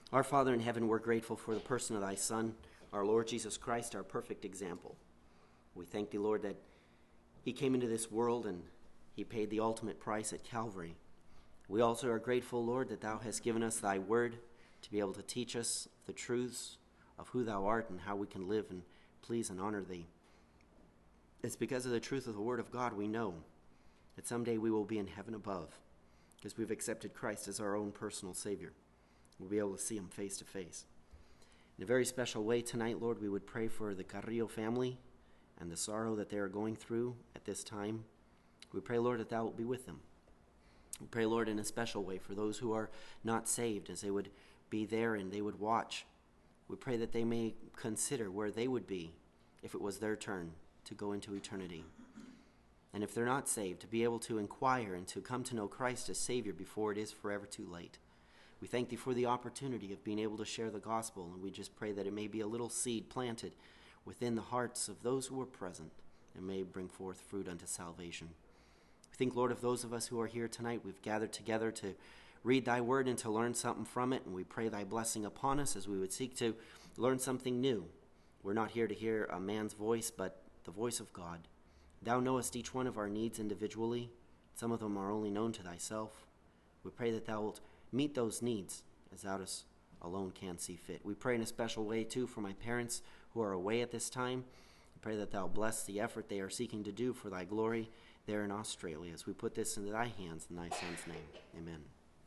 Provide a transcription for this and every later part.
Our Father in heaven, we're grateful for the person of thy Son, our Lord Jesus Christ, our perfect example. We thank thee, Lord, that he came into this world and he paid the ultimate price at Calvary. We also are grateful, Lord, that thou hast given us thy word to be able to teach us the truths of who thou art and how we can live and please and honor thee. It's because of the truth of the word of God we know that someday we will be in heaven above because we've accepted Christ as our own personal Savior. We'll be able to see him face to face. In a very special way tonight, Lord, we would pray for the Carrillo family and the sorrow that they are going through at this time. We pray, Lord, that thou wilt be with them. We pray, Lord, in a special way for those who are not saved, as they would be there and they would watch. We pray that they may consider where they would be if it was their turn to go into eternity. And if they're not saved, to be able to inquire and to come to know Christ as Savior before it is forever too late. We thank thee for the opportunity of being able to share the gospel, and we just pray that it may be a little seed planted within the hearts of those who are present and may bring forth fruit unto salvation. We think, Lord, of those of us who are here tonight. We've gathered together to read thy word and to learn something from it, and we pray thy blessing upon us as we would seek to learn something new. We're not here to hear a man's voice, but the voice of God. Thou knowest each one of our needs individually. Some of them are only known to thyself. We pray that thou wilt meet those needs as thou alone can see fit. We pray in a special way, too, for my parents who are away at this time. We pray that thou bless the effort they are seeking to do for thy glory there in Australia, as we put this into thy hands in thy Son's name. Amen.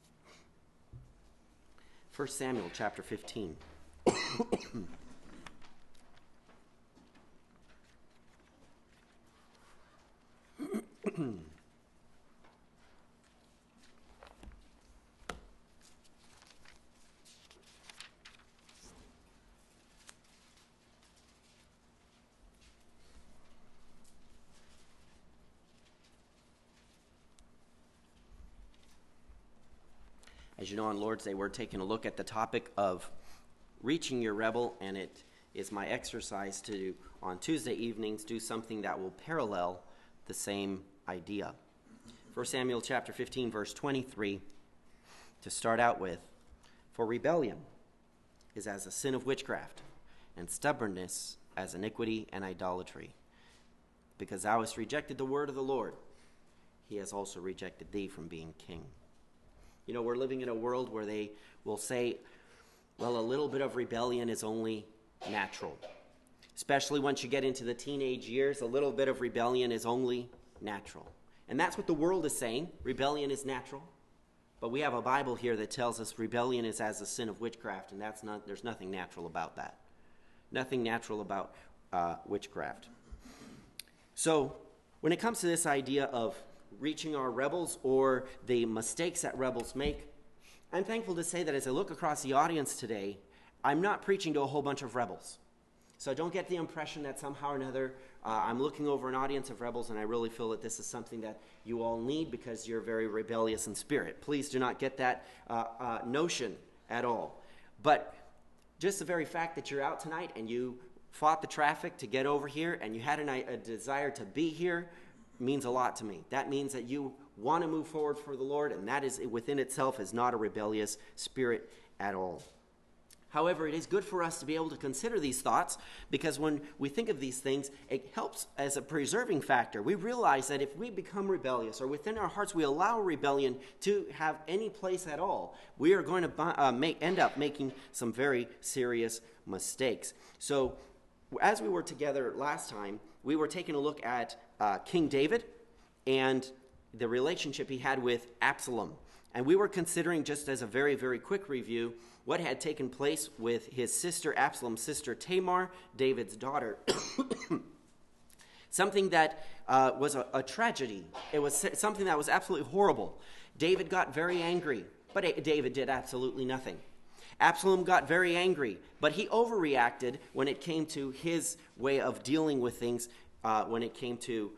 1 Samuel chapter 15. As you know, on Lord's Day, we're taking a look at the topic of reaching your rebel, and it is my exercise to, on Tuesday evenings, do something that will parallel the same idea. 1 Samuel chapter 15, verse 23, to start out with, for rebellion is as a sin of witchcraft, and stubbornness as iniquity and idolatry. Because thou hast rejected the word of the Lord, he has also rejected thee from being king. You know, we're living in a world where they will say, well, a little bit of rebellion is only natural. Especially once you get into the teenage years, a little bit of rebellion is only natural. And that's what the world is saying. Rebellion is natural. But we have a Bible here that tells us rebellion is as a sin of witchcraft, and there's nothing natural about that. Nothing natural about witchcraft. So when it comes to this idea of reaching our rebels or the mistakes that rebels make, I'm thankful to say that as I look across the audience today, I'm not preaching to a whole bunch of rebels. So don't get the impression that somehow or another I'm looking over an audience of rebels and I really feel that this is something that you all need because you're very rebellious in spirit. Please do not get that notion at all. But just the very fact that you're out tonight and you fought the traffic to get over here and you had a desire to be here means a lot to me. That means that you want to move forward for the Lord, and that is within itself is not a rebellious spirit at all. However, it is good for us to be able to consider these thoughts because when we think of these things, it helps as a preserving factor. We realize that if we become rebellious or within our hearts we allow rebellion to have any place at all, we are going to end up making some very serious mistakes. So as we were together last time, we were taking a look at King David and the relationship he had with Absalom. And we were considering, just as a very, very quick review, what had taken place with his sister, Absalom's sister Tamar, David's daughter. Something that was a tragedy. It was something that was absolutely horrible. David got very angry, but David did absolutely nothing. Absalom got very angry, but he overreacted when it came to his way of dealing with things, when it came to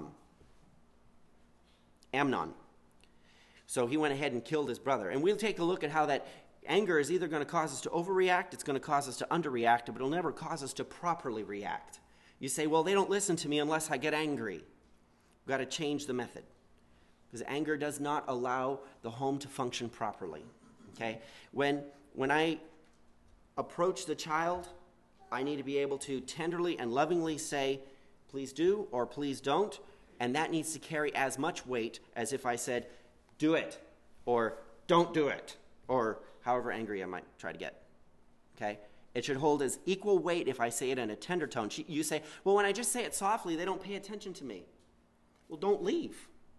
Amnon. So he went ahead and killed his brother. And we'll take a look at how that anger is either going to cause us to overreact, it's going to cause us to underreact, but it'll never cause us to properly react. You say, well, they don't listen to me unless I get angry. We've got to change the method. Because anger does not allow the home to function properly. Okay? When I approach the child, I need to be able to tenderly and lovingly say, please do or please don't. And that needs to carry as much weight as if I said, do it or don't do it, or however angry I might try to get. Okay? It should hold as equal weight if I say it in a tender tone. You say, well, when I just say it softly, they don't pay attention to me. Well, don't leave.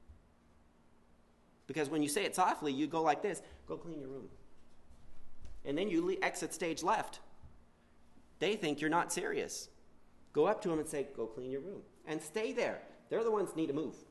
Because when you say it softly, you go like this, go clean your room. And then you exit stage left. They think you're not serious. Go up to them and say, go clean your room. And stay there. They're the ones who need to move.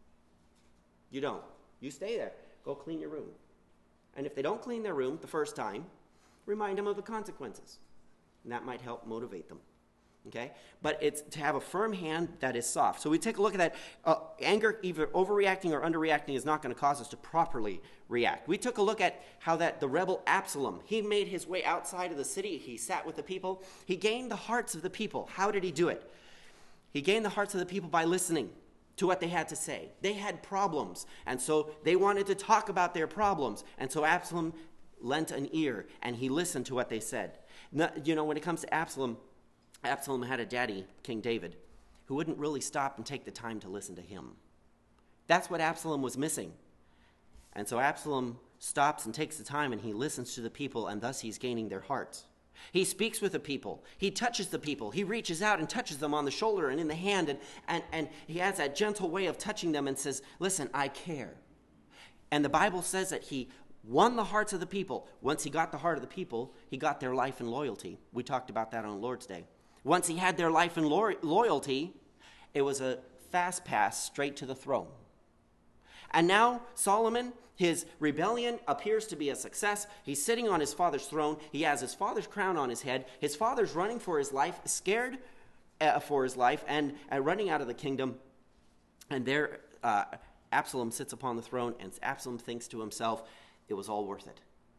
You don't. You stay there. Go clean your room. And if they don't clean their room the first time, remind them of the consequences. And that might help motivate them. Okay? But it's to have a firm hand that is soft. So we take a look at that. Anger, either overreacting or underreacting, is not going to cause us to properly react. We took a look at how that the rebel Absalom, he made his way outside of the city. He sat with the people. He gained the hearts of the people. How did he do it? He gained the hearts of the people by listening to what they had to say. They had problems, and so they wanted to talk about their problems. And so Absalom lent an ear, and he listened to what they said. Now, when it comes to Absalom had a daddy, King David, who wouldn't really stop and take the time to listen to him. That's what Absalom was missing. And so Absalom stops and takes the time, and he listens to the people, and thus he's gaining their hearts. He speaks with the people. He touches the people. He reaches out and touches them on the shoulder and in the hand, and he has that gentle way of touching them and says, listen, I care. And the Bible says that he won the hearts of the people. Once he got the heart of the people, he got their life and loyalty. We talked about that on Lord's Day. Once he had their life and loyalty, it was a fast pass straight to the throne. And now Solomon, his rebellion appears to be a success. He's sitting on his father's throne. He has his father's crown on his head. His father's running for his life, scared for his life, and running out of the kingdom. And there Absalom sits upon the throne, and Absalom thinks to himself, it was all worth it.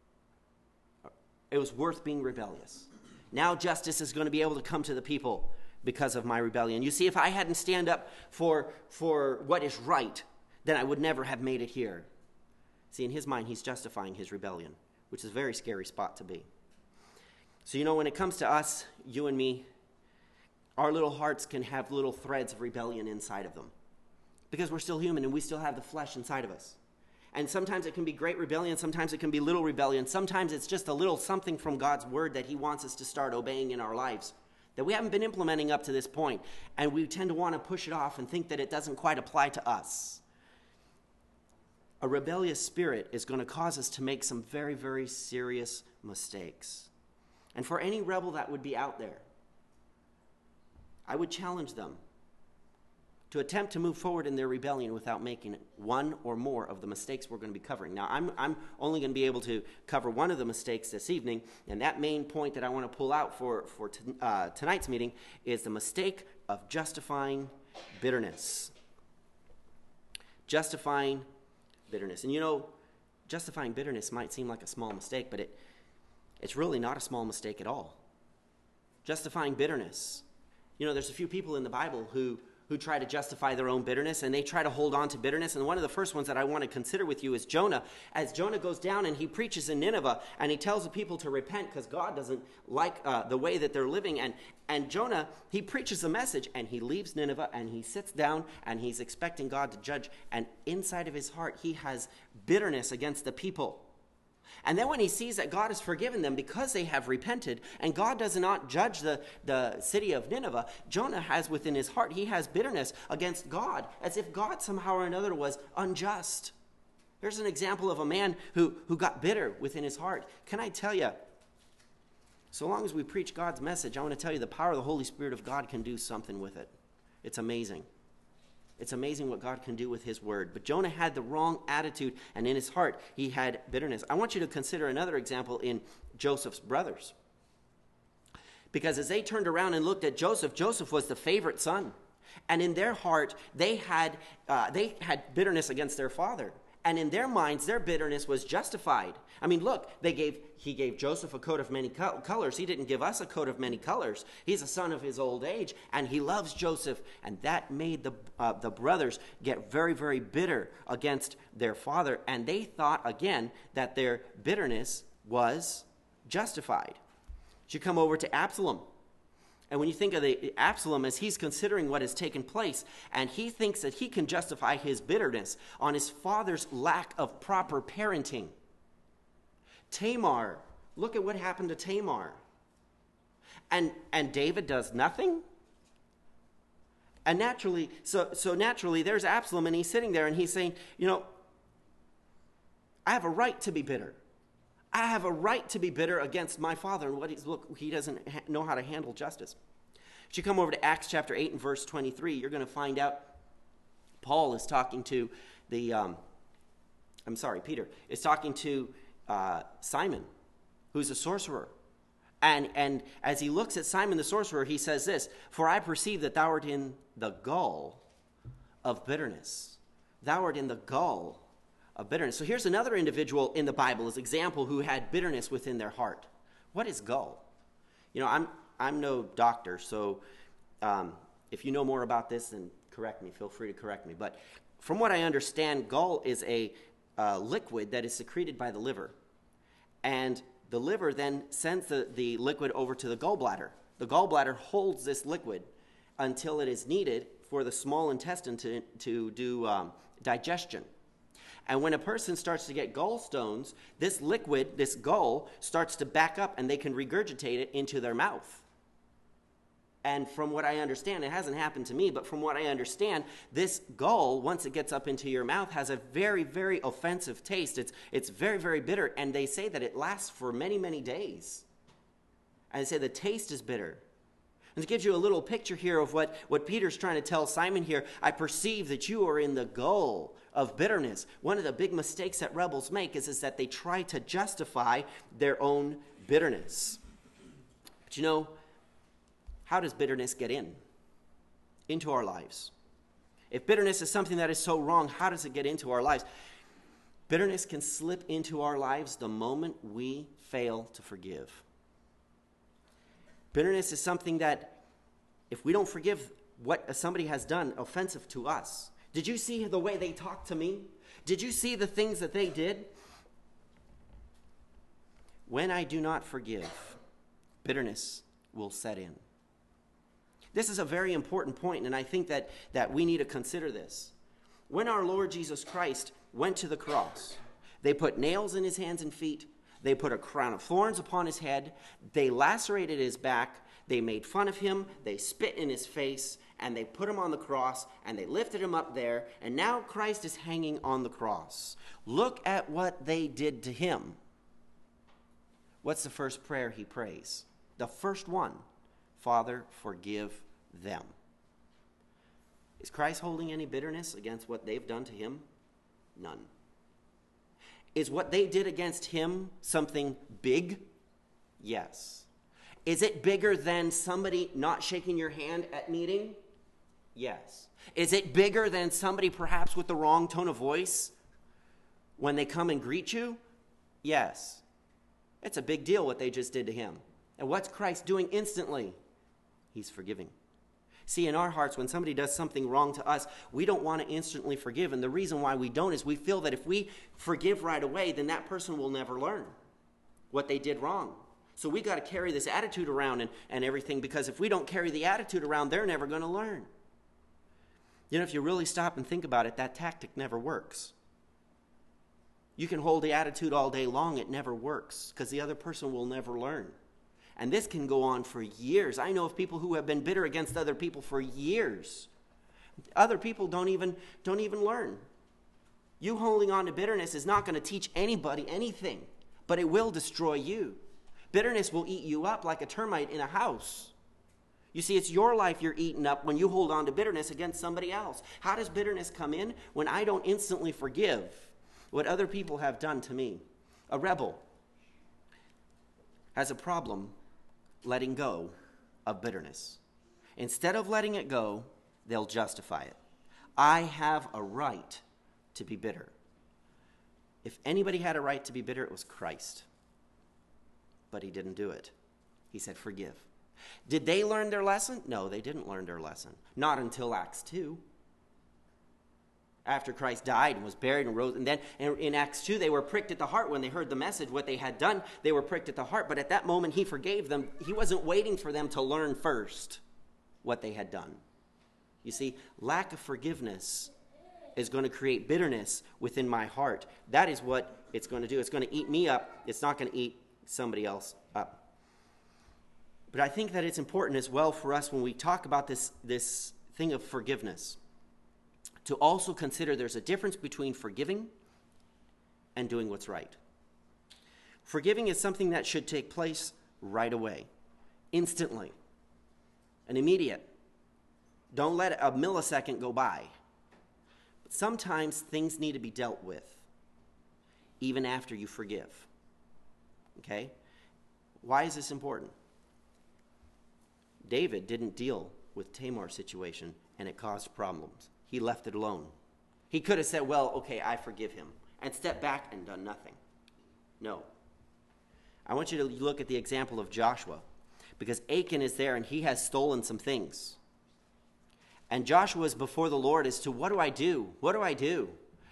It was worth being rebellious. Now justice is going to be able to come to the people because of my rebellion. You see, if I hadn't stand up for what is right, then I would never have made it here. See, in his mind, he's justifying his rebellion, which is a very scary spot to be. So, when it comes to us, you and me, our little hearts can have little threads of rebellion inside of them because we're still human and we still have the flesh inside of us. And sometimes it can be great rebellion, sometimes it can be little rebellion, sometimes it's just a little something from God's word that he wants us to start obeying in our lives that we haven't been implementing up to this point, and we tend to want to push it off and think that it doesn't quite apply to us. A rebellious spirit is going to cause us to make some very, very serious mistakes. And for any rebel that would be out there, I would challenge them to attempt to move forward in their rebellion without making one or more of the mistakes we're going to be covering. Now, I'm only going to be able to cover one of the mistakes this evening, and that main point that I want to pull out for tonight's meeting is the mistake of justifying bitterness. Justifying bitterness. And justifying bitterness might seem like a small mistake, but it's really not a small mistake at all. Justifying bitterness. There's a few people in the Bible who try to justify their own bitterness, and they try to hold on to bitterness. And one of the first ones that I want to consider with you is Jonah. As Jonah goes down and he preaches in Nineveh, and he tells the people to repent because God doesn't like the way that they're living. And Jonah, he preaches a message, and he leaves Nineveh, and he sits down, and he's expecting God to judge. And inside of his heart, he has bitterness against the people. And then when he sees that God has forgiven them because they have repented, and God does not judge the city of Nineveh, Jonah has within his heart, he has bitterness against God, as if God somehow or another was unjust. Here's an example of a man who got bitter within his heart. Can I tell you, so long as we preach God's message, I want to tell you the power of the Holy Spirit of God can do something with it. It's amazing. It's amazing what God can do with his word. But Jonah had the wrong attitude, and in his heart, he had bitterness. I want you to consider another example in Joseph's brothers. Because as they turned around and looked at Joseph, Joseph was the favorite son. And in their heart, they had bitterness against their father. And in their minds, their bitterness was justified. I mean, look, he gave Joseph a coat of many colors. He didn't give us a coat of many colors. He's a son of his old age, and he loves Joseph. And that made the brothers get very, very bitter against their father. And they thought, again, that their bitterness was justified. You come over to Absalom. And when you think of the Absalom, as he's considering what has taken place, and he thinks that he can justify his bitterness on his father's lack of proper parenting. Tamar, look at what happened to Tamar. And David does nothing? And naturally, so naturally, there's Absalom, and he's sitting there, and he's saying, I have a right to be bitter. I have a right to be bitter against my father. And he doesn't know how to handle justice. If you come over to Acts chapter 8 and verse 23, you're going to find out Paul is talking to Peter is talking to Simon, who's a sorcerer. And as he looks at Simon the sorcerer, he says this, "For I perceive that thou art in the gall of bitterness." Thou art in the gall of bitterness. So here's another individual in the Bible as example who had bitterness within their heart. What is gall? I'm no doctor, so if you know more about this, then correct me. Feel free to correct me. But from what I understand, gall is a liquid that is secreted by the liver. And the liver then sends the liquid over to the gallbladder. The gallbladder holds this liquid until it is needed for the small intestine to do digestion. And when a person starts to get gallstones, this liquid, this gall, starts to back up and they can regurgitate it into their mouth. And from what I understand, it hasn't happened to me, but from what I understand, this gall, once it gets up into your mouth, has a very, very offensive taste. It's very, very bitter, and they say that it lasts for many, many days. And they say the taste is bitter. And it gives you a little picture here of what Peter's trying to tell Simon here. I perceive that you are in the gall of bitterness. One of the big mistakes that rebels make is that they try to justify their own bitterness. But how does bitterness get into our lives? If bitterness is something that is so wrong, how does it get into our lives? Bitterness can slip into our lives the moment we fail to forgive. Bitterness is something that, if we don't forgive what somebody has done offensive to us, did you see the way they talked to me? Did you see the things that they did? When I do not forgive, bitterness will set in. This is a very important point, and I think that we need to consider this. When our Lord Jesus Christ went to the cross, they put nails in his hands and feet. They put a crown of thorns upon his head. They lacerated his back. They made fun of him. They spit in his face, and they put him on the cross, and they lifted him up there, and now Christ is hanging on the cross. Look at what they did to him. What's the first prayer he prays? The first one, Father, forgive them. Is Christ holding any bitterness against what they've done to him? None. Is what they did against him something big? Yes. Is it bigger than somebody not shaking your hand at meeting? Yes. Is it bigger than somebody perhaps with the wrong tone of voice when they come and greet you? Yes. It's a big deal what they just did to him. And what's Christ doing instantly? He's forgiving. See, in our hearts, when somebody does something wrong to us, we don't want to instantly forgive. And the reason why we don't is we feel that if we forgive right away, then that person will never learn what they did wrong. So we got to carry this attitude around and everything, because if we don't carry the attitude around, they're never going to learn. If you really stop and think about it, that tactic never works. You can hold the attitude all day long. It never works because the other person will never learn. And this can go on for years. I know of people who have been bitter against other people for years. Other people don't even learn. You holding on to bitterness is not going to teach anybody anything, but it will destroy you. Bitterness will eat you up like a termite in a house. You see, it's your life you're eating up when you hold on to bitterness against somebody else. How does bitterness come in? When I don't instantly forgive what other people have done to me. A rebel has a problem letting go of bitterness. Instead of letting it go, they'll justify it. I have a right to be bitter. If anybody had a right to be bitter, it was Christ. But he didn't do it. He said, forgive. Did they learn their lesson? No, they didn't learn their lesson. Not until Acts 2. after Christ died and was buried and rose. And then in Acts 2, they were pricked at the heart when they heard the message, what they had done. They were pricked at the heart. But at that moment, he forgave them. He wasn't waiting for them to learn first what they had done. You see, lack of forgiveness is going to create bitterness within my heart. That is what it's going to do. It's going to eat me up. It's not going to eat somebody else up. But I think that it's important as well for us when we talk about this thing of forgiveness to also consider there's a difference between forgiving and doing what's right. Forgiving is something that should take place right away, instantly, and immediate. Don't let a millisecond go by. But sometimes things need to be dealt with, even after you forgive. Okay? Why is this important? David didn't deal with Tamar's situation, and it caused problems. He left it alone. He could have said, well, okay, I forgive him, and stepped back and done nothing. No. I want you to look at the example of Joshua, because Achan is there, and he has stolen some things. And Joshua is before the Lord as to, what do I do? What do I do?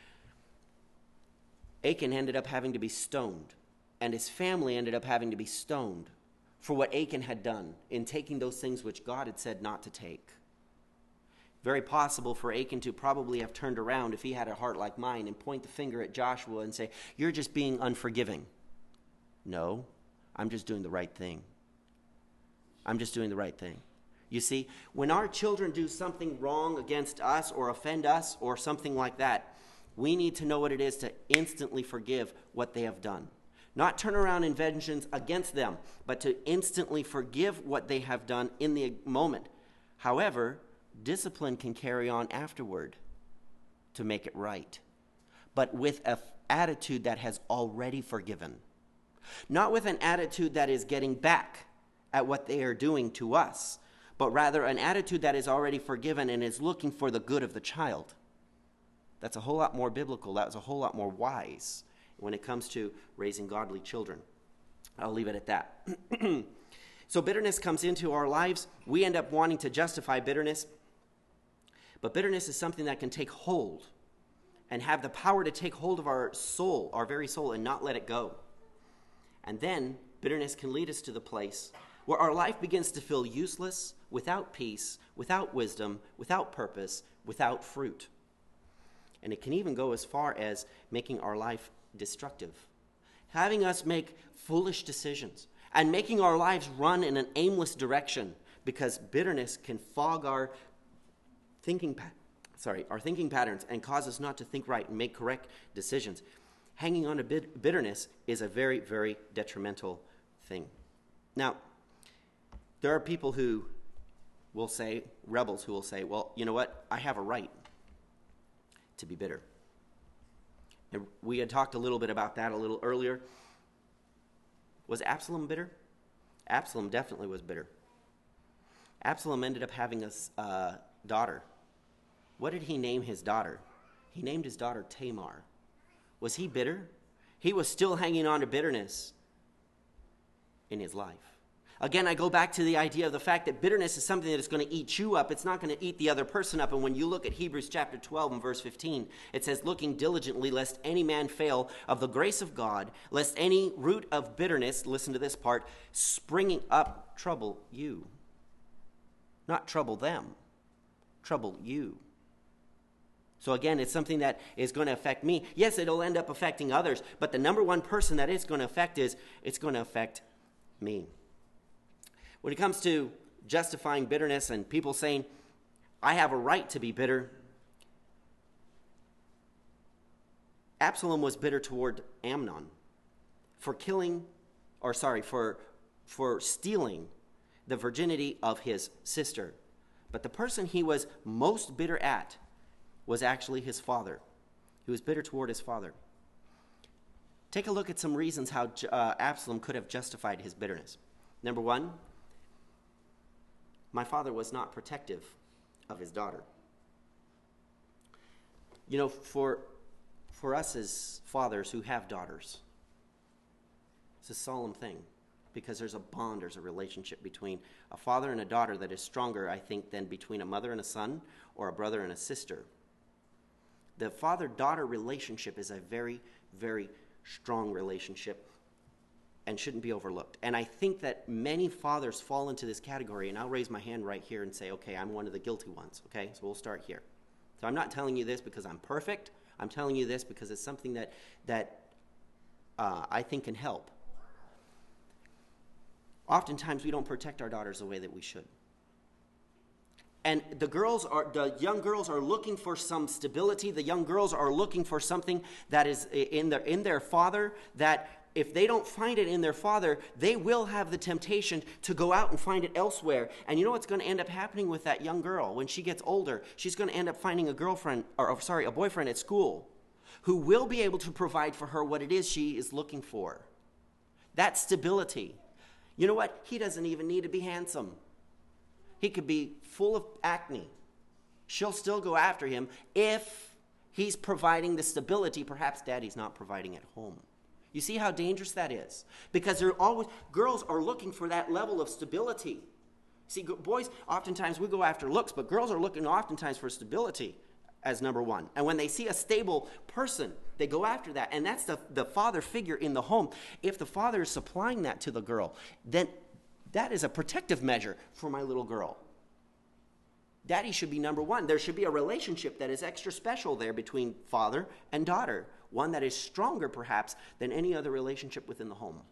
Achan ended up having to be stoned, and his family ended up having to be stoned for what Achan had done in taking those things which God had said not to take. Very possible for Achan to probably have turned around if he had a heart like mine and point the finger at Joshua and say, you're just being unforgiving. No, I'm just doing the right thing. I'm just doing the right thing. You see, when our children do something wrong against us or offend us or something like that, we need to know what it is to instantly forgive what they have done. Not turn around in vengeance against them, but to instantly forgive what they have done in the moment. However, discipline can carry on afterward to make it right, but with an attitude that has already forgiven. Not with an attitude that is getting back at what they are doing to us, but rather an attitude that is already forgiven and is looking for the good of the child. That's a whole lot more biblical. That's a whole lot more wise when it comes to raising godly children. I'll leave it at that. So bitterness comes into our lives. We end up wanting to justify bitterness. But bitterness is something that can take hold and have the power to take hold of our soul, our very soul, and not let it go. And then bitterness can lead us to the place where our life begins to feel useless, without peace, without wisdom, without purpose, without fruit. And it can even go as far as making our life destructive, having us make foolish decisions, and making our lives run in an aimless direction, because bitterness can fog our thinking patterns and cause us not to think right and make correct decisions. Hanging on to bitterness is a very, very detrimental thing. Now, there are people who will say, rebels who will say, well, you know what? I have a right to be bitter. And we had talked a little bit about that a little earlier. Was Absalom bitter? Absalom definitely was bitter. Absalom ended up having a daughter. What did he name his daughter? He named his daughter Tamar. Was he bitter? He was still hanging on to bitterness in his life. Again, I go back to the idea of the fact that bitterness is something that is going to eat you up. It's not going to eat the other person up. And when you look at Hebrews chapter 12 and verse 15, it says, looking diligently lest any man fail of the grace of God, lest any root of bitterness, listen to this part, springing up trouble you. Not trouble them, trouble you. So again, it's something that is going to affect me. Yes, it'll end up affecting others, but the number one person that it's going to affect is it's going to affect me. When it comes to justifying bitterness and people saying, I have a right to be bitter, Absalom was bitter toward Amnon for stealing the virginity of his sister. But the person he was most bitter at was actually his father. He was bitter toward his father. Take a look at some reasons how Absalom could have justified his bitterness. Number one, my father was not protective of his daughter. You know, for us as fathers who have daughters, it's a solemn thing because there's a bond, there's a relationship between a father and a daughter that is stronger, I think, than between a mother and a son or a brother and a sister. The father-daughter relationship is a very, very strong relationship and shouldn't be overlooked. And I think that many fathers fall into this category, and I'll raise my hand right here and say, okay, I'm one of the guilty ones, okay? So we'll start here. So I'm not telling you this because I'm perfect. I'm telling you this because it's something that I think can help. Oftentimes, we don't protect our daughters the way that we should. And the young girls are looking for some stability. The young girls are looking for something that is in their father, that if they don't find it in their father, they will have the temptation to go out and find it elsewhere. And you know what's going to end up happening with that young girl when she gets older? She's going to end up finding a boyfriend at school who will be able to provide for her what it is she is looking for. That stability. You know what? He doesn't even need to be handsome. He could be full of acne. She'll still go after him if he's providing the stability perhaps daddy's not providing at home. You see how dangerous that is? Because girls are looking for that level of stability. See, boys, oftentimes we go after looks, but girls are looking oftentimes for stability as number one. And when they see a stable person, they go after that. And that's the father figure in the home. If the father is supplying that to the girl, then that is a protective measure for my little girl. Daddy should be number one. There should be a relationship that is extra special there between father and daughter. One that is stronger, perhaps, than any other relationship within the home.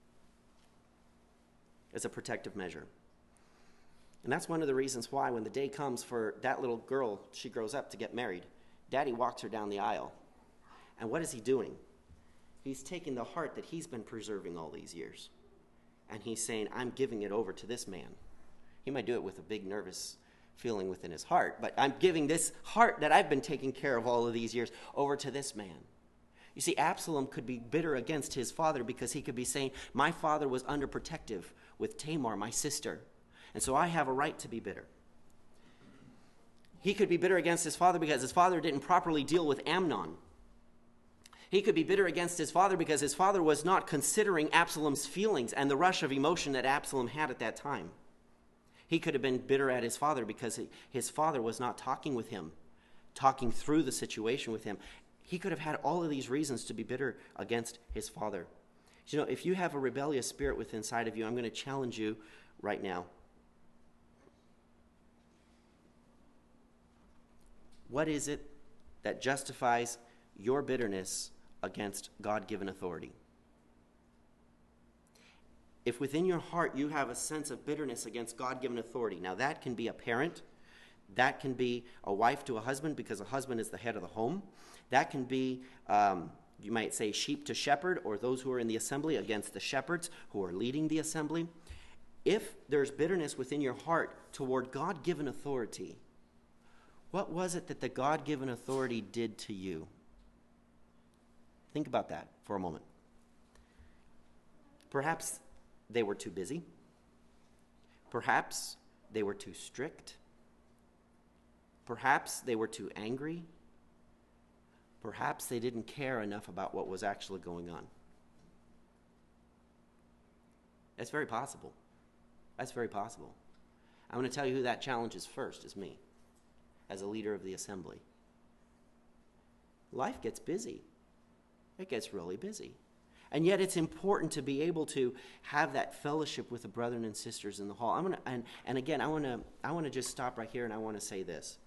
As a protective measure. And that's one of the reasons why when the day comes for that little girl, she grows up to get married, Daddy walks her down the aisle. And what is he doing? He's taking the heart that he's been preserving all these years. And he's saying, I'm giving it over to this man. He might do it with a big nervous feeling within his heart, but I'm giving this heart that I've been taking care of all of these years over to this man. You see, Absalom could be bitter against his father because he could be saying, my father was underprotective with Tamar, my sister, and so I have a right to be bitter. He could be bitter against his father because his father didn't properly deal with Amnon. He could be bitter against his father because his father was not considering Absalom's feelings and the rush of emotion that Absalom had at that time. He could have been bitter at his father because his father was not talking with him, talking through the situation with him. He could have had all of these reasons to be bitter against his father. You know, if you have a rebellious spirit within inside of you, I'm going to challenge you right now. What is it that justifies your bitterness against God-given authority? If within your heart you have a sense of bitterness against God-given authority, now that can be a parent, that can be a wife to a husband because a husband is the head of the home. That can be, you might say, sheep to shepherd, or those who are in the assembly against the shepherds who are leading the assembly. If there's bitterness within your heart toward God-given authority, what was it that the God-given authority did to you? Think about that for a moment. Perhaps they were too busy. Perhaps they were too strict. Perhaps they were too angry. Perhaps they didn't care enough about what was actually going on. That's very possible. That's very possible. I'm going to tell you who that challenges first is me, as a leader of the assembly. Life gets busy. It gets really busy. And yet it's important to be able to have that fellowship with the brethren and sisters in the hall. I want to just stop right here, and I want to say this.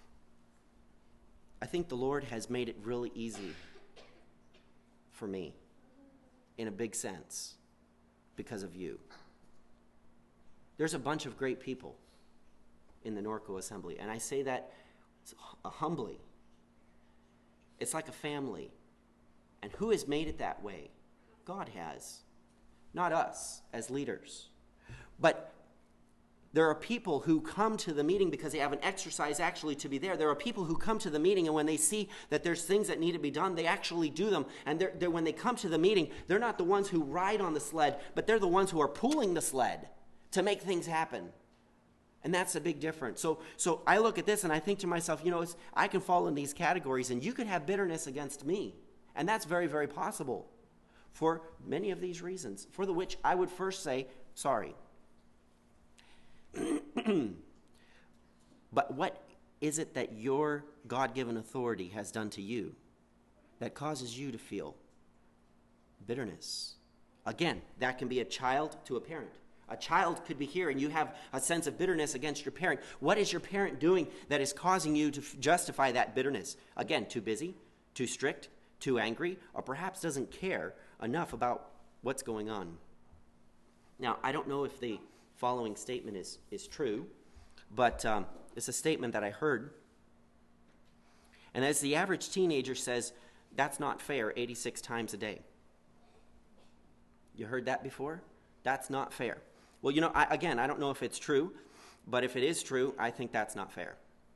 I think the Lord has made it really easy for me, in a big sense, because of you. There's a bunch of great people in the Norco Assembly, and I say that humbly. It's like a family. And who has made it that way? God has, not us as leaders. But there are people who come to the meeting because they have an exercise actually to be there. There are people who come to the meeting, and when they see that there's things that need to be done, they actually do them. And when they come to the meeting, they're not the ones who ride on the sled, but they're the ones who are pulling the sled to make things happen. And that's a big difference. So I look at this and I think to myself, I can fall in these categories, and you could have bitterness against me. And that's very, very possible for many of these reasons, for the which I would first say, sorry. But what is it that your God-given authority has done to you that causes you to feel bitterness? Again, that can be a child to a parent. A child could be here and you have a sense of bitterness against your parent. What is your parent doing that is causing you to justify that bitterness? Again, too busy, too strict, too angry, or perhaps doesn't care enough about what's going on. Now, I don't know if the following statement is true, but it's a statement that I heard. And as the average teenager says, that's not fair 86 times a day. You heard that before? That's not fair. Well, I don't know if it's true, but if it is true, I think that's not fair.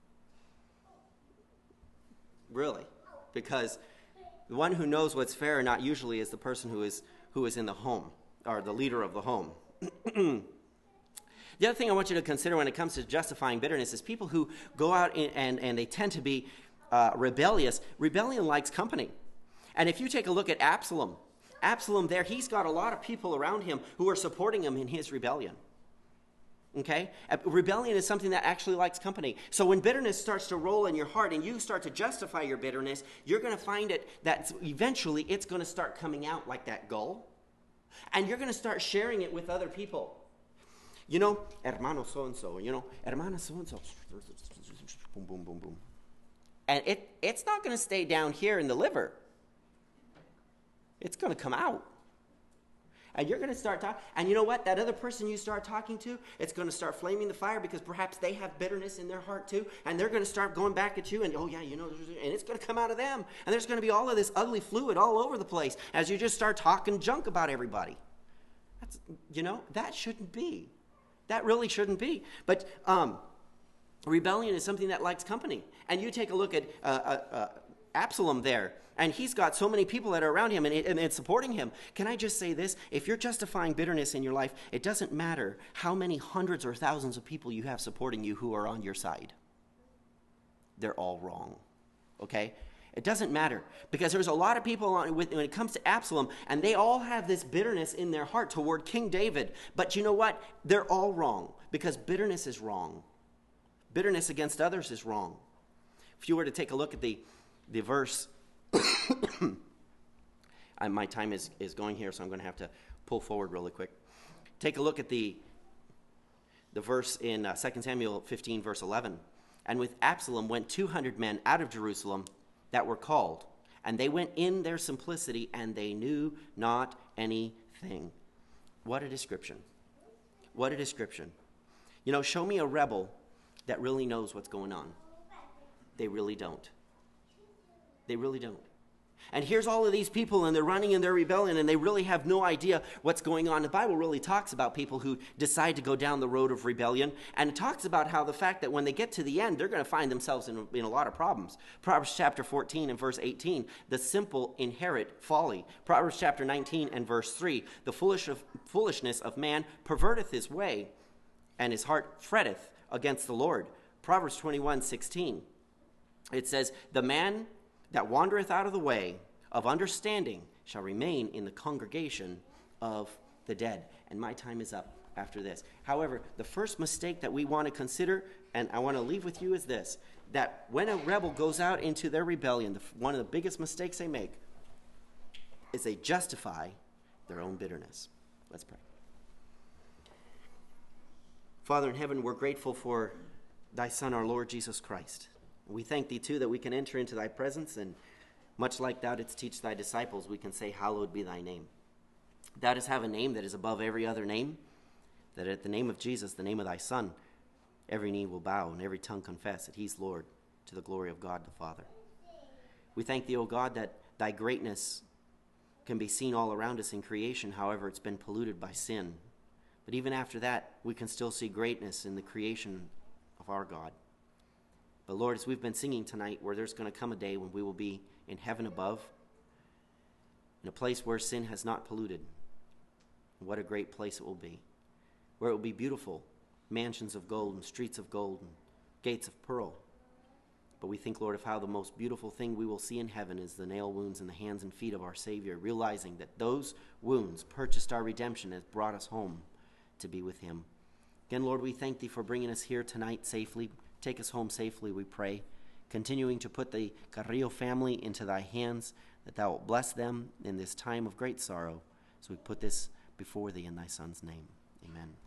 Really. Because the one who knows what's fair or not usually is the person who is in the home, or the leader of the home. The other thing I want you to consider when it comes to justifying bitterness is people who go out and they tend to be rebellious. Rebellion likes company. And if you take a look at Absalom there, he's got a lot of people around him who are supporting him in his rebellion. Okay? Rebellion is something that actually likes company. So when bitterness starts to roll in your heart and you start to justify your bitterness, you're going to find it that eventually it's going to start coming out like that gull. And you're going to start sharing it with other people. Hermano so-and-so, hermana so-and-so. Boom, boom, boom, boom. And it's not going to stay down here in the liver. It's going to come out. And you're going to start talking. And you know what? That other person you start talking to, it's going to start flaming the fire because perhaps they have bitterness in their heart too. And they're going to start going back at you. And, and it's going to come out of them. And there's going to be all of this ugly fluid all over the place as you just start talking junk about everybody. That's, that shouldn't be. That really shouldn't be. But rebellion is something that likes company. And you take a look at Absalom there. And he's got so many people that are around him and supporting him. Can I just say this? If you're justifying bitterness in your life, it doesn't matter how many hundreds or thousands of people you have supporting you who are on your side. They're all wrong. Okay? It doesn't matter. Because there's a lot of people when it comes to Absalom, and they all have this bitterness in their heart toward King David. But you know what? They're all wrong. Because bitterness is wrong. Bitterness against others is wrong. If you were to take a look at the verse... my time is going here, so I'm going to have to pull forward really quick. Take a look at the verse in 2 Samuel 15, verse 11. And with Absalom went 200 men out of Jerusalem that were called, and they went in their simplicity, and they knew not anything. What a description. What a description. Show me a rebel that really knows what's going on. They really don't. They really don't. And here's all of these people, and they're running in their rebellion, and they really have no idea what's going on. The Bible really talks about people who decide to go down the road of rebellion, and it talks about how the fact that when they get to the end, they're going to find themselves in a lot of problems. Proverbs chapter 14 and verse 18, the simple inherit folly. Proverbs chapter 19 and verse 3, the foolishness of man perverteth his way, and his heart fretteth against the Lord. Proverbs 21:16, it says, the man that wandereth out of the way of understanding shall remain in the congregation of the dead. And my time is up after this. However, the first mistake that we want to consider, and I want to leave with you, is this, that when a rebel goes out into their rebellion, one of the biggest mistakes they make is they justify their own bitterness. Let's pray. Father in heaven, we're grateful for thy Son, our Lord Jesus Christ. We thank thee, too, that we can enter into thy presence, and much like thou didst teach thy disciples, we can say, hallowed be thy name. Thou dost have a name that is above every other name, that at the name of Jesus, the name of thy Son, every knee will bow and every tongue confess that he's Lord, to the glory of God the Father. We thank thee, O God, that thy greatness can be seen all around us in creation. However, it's been polluted by sin. But even after that, we can still see greatness in the creation of our God. But Lord, as we've been singing tonight, where there's going to come a day when we will be in heaven above, in a place where sin has not polluted. And what a great place it will be. Where it will be beautiful, mansions of gold and streets of gold and gates of pearl. But we think, Lord, of how the most beautiful thing we will see in heaven is the nail wounds in the hands and feet of our Savior, realizing that those wounds purchased our redemption and brought us home to be with him. Again, Lord, we thank thee for bringing us here tonight safely Take us home safely, we pray, continuing to put the Carrillo family into thy hands, that thou wilt bless them in this time of great sorrow. So we put this before thee in thy Son's name. Amen.